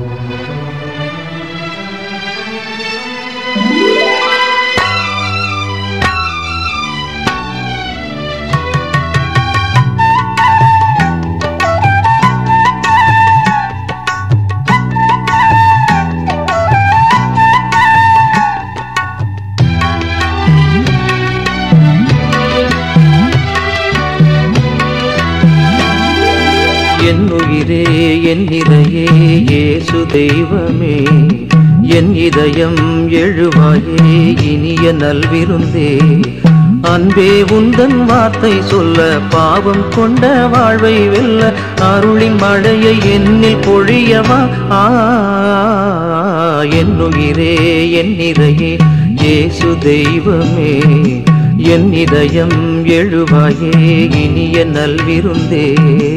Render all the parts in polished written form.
என் உயிரே என் இதயே இயேசு தெய்வமே, என் இதயம் எழுவாயே இனிய நல்விருந்தே. அன்பே உந்தன் வார்த்தை சொல்ல, பாவம் கொண்ட வாழ்வை வெல்ல, அருளின் மழையை என்னில் பொழியவா. என் உயிரே என் இதயே இயேசு தெய்வமே, என் இதயம் எழுவாயே இனிய நல்விருந்தே.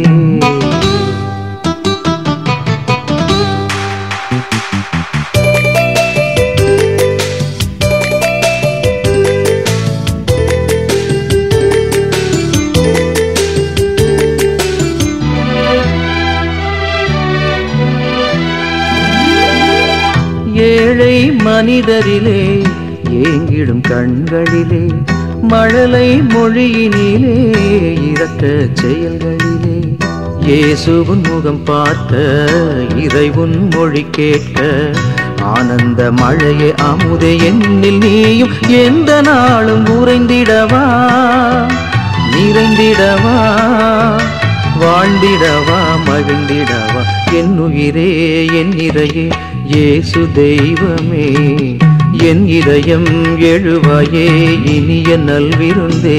ஏழை மனிதரிலே ஏங்கிடும் கண்களிலே, மழலை மொழியினிலே இரக்க செயல்களிலே, இயேசுவின் முகம் பார்க்க இறைவன் மொழி கேட்க, ஆனந்த மழையே அமுதே என்னில் நீயும் எந்த நாளும் உறைந்திடவா, நிறைந்திடவா, வாழ்ந்திடவா, மகிழ்ந்திடவா. என் உயிரே என் இறையே இயேசு தெய்வமே, என் இதயம் எழுவாயே இனிய நல்விருந்தே.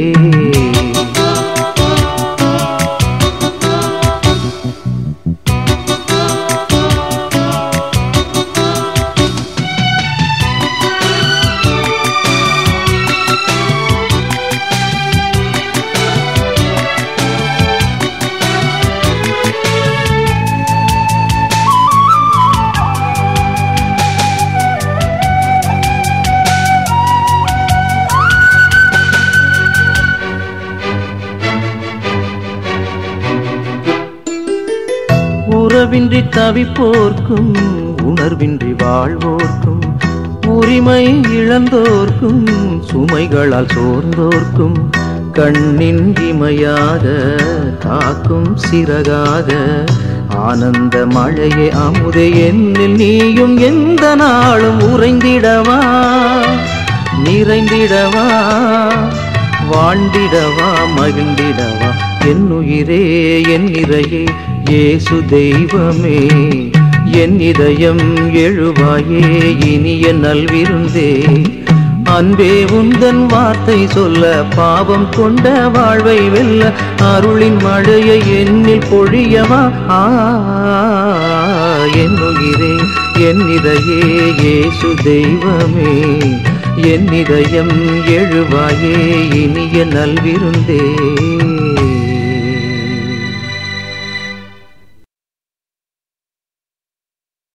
உறவின்றி தவிப்போர்க்கும் உணர்வின்றி வாழ்வோர்க்கும், உரிமை இழந்தோர்க்கும் சுமைகளால் சோர்ந்தோர்க்கும், கண்ணின் இமையாக காக்கும் சிறகாக, ஆனந்த மழையே அமுதே என்னில் நீயும் எந்த நாளும் உறைந்திடவா, நிறைந்திடவா, வாழ்ந்திடவா, மகிழ்ந்திடவா. என் உயிரே என் இறையே இயேசு தெய்வமே, என் இதயம் எழுவாயே இனிய நல்விருந்தே. அன்பே உந்தன் வார்த்தை சொல்ல, பாவம் கொண்ட வாழ்வை வெல்ல, அருளின் மழையை என்னில் பொழியவா. என் உயிரே என் இதயே இயேசு தெய்வமே, என் இதயம் எழுவாயே இனிய நல்விருந்தே.